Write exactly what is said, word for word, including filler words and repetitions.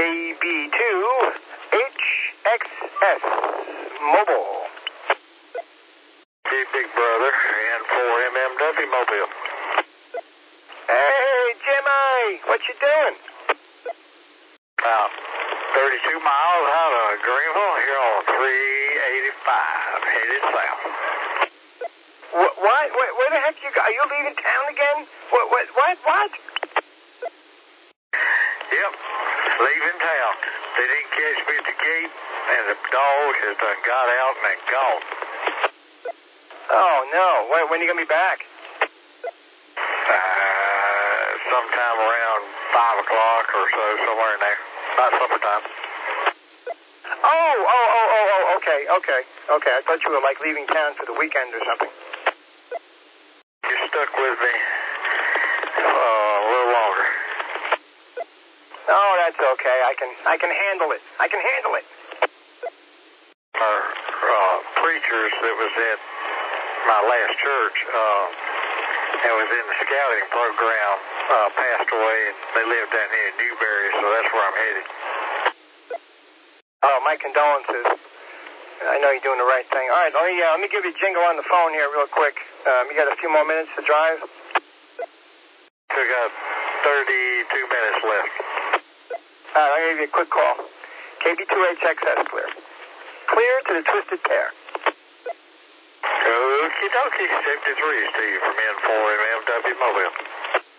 B two H X S Mobile. Hey, Big Brother, N four M M W Mobile. Hey, Jimmy, what you doing? About thirty-two miles out of Greenville, here on three eighty-five, headed south. What? What? Where, where the heck you go? Are you leaving town again? What? What? What? What? Yep, leaving town. They didn't catch me at the gate, and the dog has done got out and gone. Oh, no. When, when are you going to be back? Uh, sometime around five o'clock or so, somewhere in there. About supper time. Oh, oh, oh, oh, oh, okay, okay, okay. I thought you were, like, leaving town for the weekend or something. You're stuck with me uh, a little longer. Oh, that's okay. I can I can handle it. I can handle it. Our uh, preachers that was at my last church uh, and was in the scouting program uh, passed away, and they live down here in Newberry, so that's where I'm headed. Oh, my condolences. I know you're doing the right thing. All right, let me, uh, let me give you a jingle on the phone here real quick. Um, you got a few more minutes to drive? Still got thirty-two minutes left. All right, I'll give you a quick call. K B two H X S clear. Clear to the Twisted Pair. Okie dokie, seventy-three, Steve from N four M M W Mobile.